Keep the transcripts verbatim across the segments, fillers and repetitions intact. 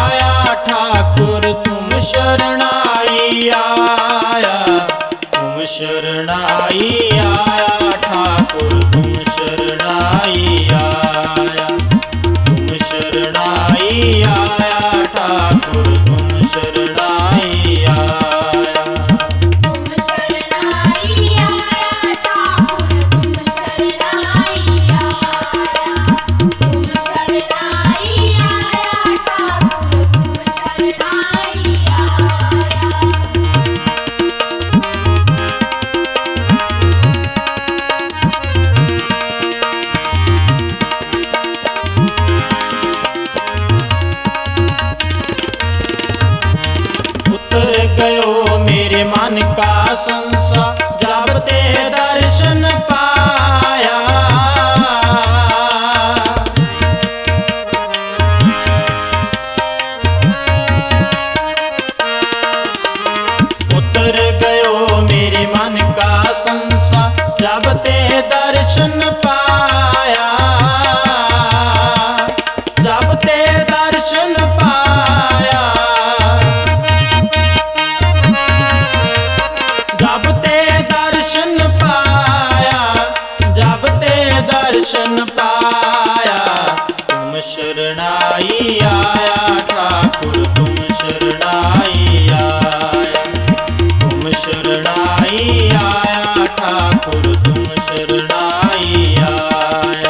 आया ठाकुर तुम शरणाई आया, तुम शरणाई आया ठाकुर तुम शरणाई आया, तुम शरणाई आया ठाकुर तुम शरणाई आया। गयो मेरे मन का संशय जब ते दर्शन पाया, उतर गयो मेरे मन का संशय जब ते दर्शन पाया, जब ते दर्शन पाया, जब ते दर्शन पाया, जब ते दर्शन पाया, तुम शरणाई आया ठाकुर तुम शरणाई आया, तुम शरणाई आया ठाकुर तुम शरणाई आया।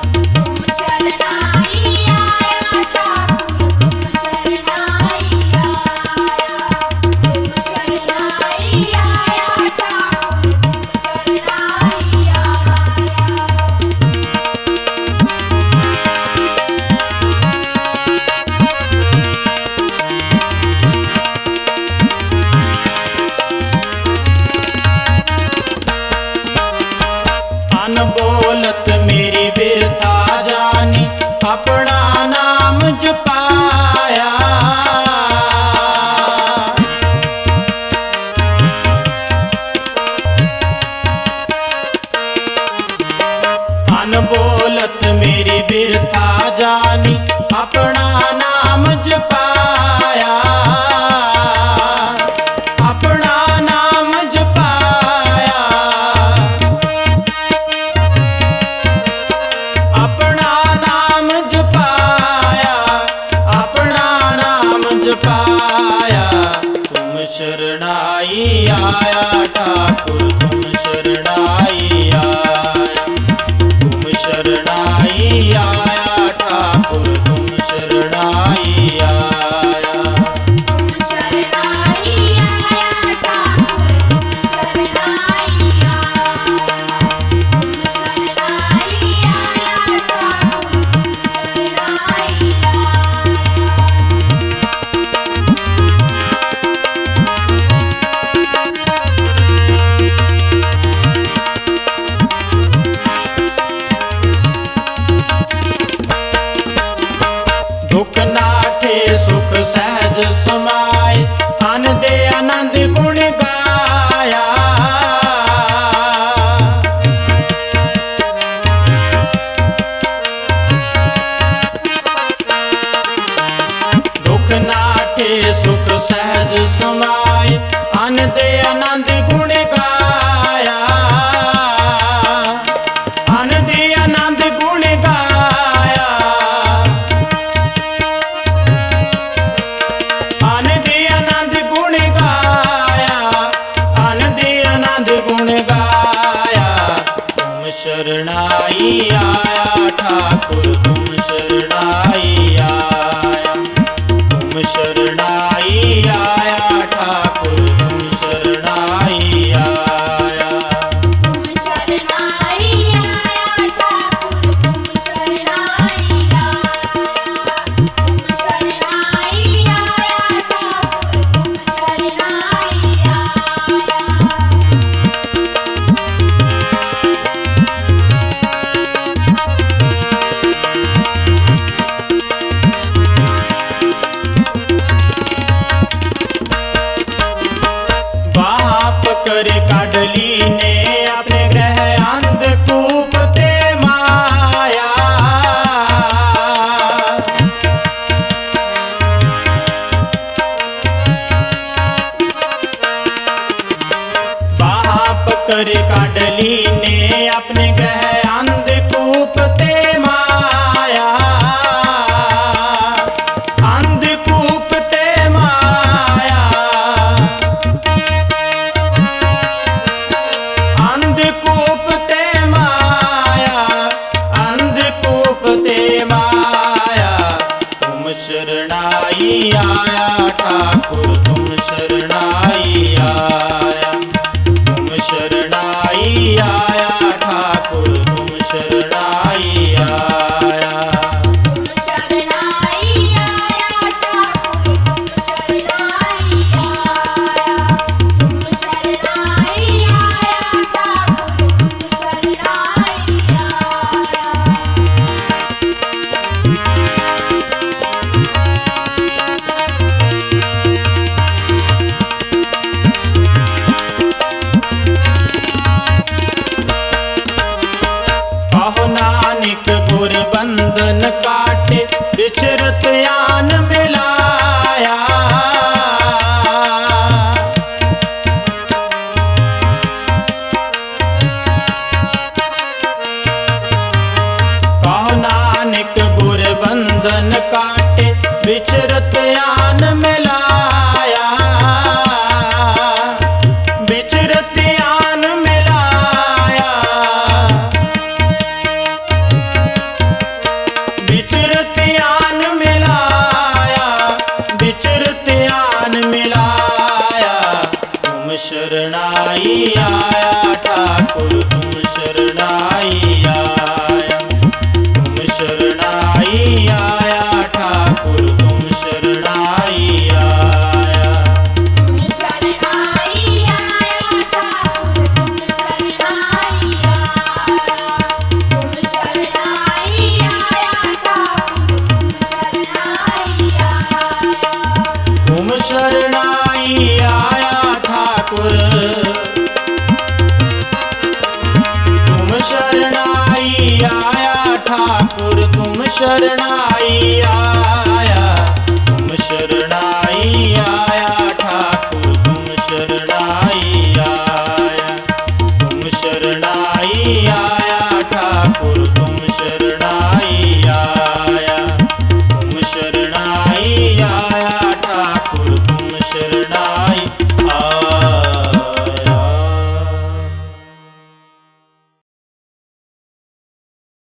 बोलत मेरी बिरथा जानी अपना नाम जपाया, अनबोलत मेरी बिरथा जानी अपना नाम जपाया, अपना नाम जपाया, अपना नाम जपाया, अपना नाम जपाया, तुम शरणाई आया ठाकुर तुम शरणाई आया, तुम शरणाई आया ठाकुर तुम शरणाई आया। तुम शरणाई आया ठाकुर तुम शरणाई आया, तुम शरणाई आया ठाकुर तुम शरणाई आया। दुख नाठे सुख सहज समाए अन दे आनंद गुण गाया, दुख नाठे सुख सहज समाए अन दे आनंद गुण गाया, अन दे आनंद गुण गाया, आनंद आनंद गुण गाया, आनंद आनंद गुण गाया, तुम शरणाई आया ठाकुर तुम शरणाई आया, तुम शरणाई आया ठाकुर तुम शरणाई आया। तुम शरणाई आया ठाकुर तुम शरणाई आया, तुम शरणाई आया ठाकुर तुम शरणाई आया। बाप कर काडली ने अपने ग्रह अंधकूप ते माया, अपने गह अंधकूप ते माया, अंधकूप ते माया, अंधकूप ते माया, अंधकूप ते माया। तुम शरणाई आया ठाकुर, तुम शरणाई आया, तुम शरणाई आया ठाकुर, तुम शरणाई आया। तुम शरणाई आया ठाकुर, तुम शरणाई आया, तुम शरणाई आया ठाकुर, तुम शरणाई आया। कहो नानक गुर बंधन काटे, बिचरत आन मिलाया। कहो नानक गुर बंधन काटे, बिचरत आन मिलाया, बिचरत आन मिलाया, बिचरत आन मिलाया, बिचरत आन मिलाया। तुम शरणाई आया ठाकुर, तुम शरणाई आया, तुम शरणाई आया ठाकुर, तुम शरणाई आया। तुम शरणाई आया ठाकुर, तुम शरणाई आया, तुम शरणाई आया ठाकुर, तुम शरणाई आया। तुम शरणाई आया ठाकुर, तुम शरणाई आया ठाकुर, तुम शरणाई आया।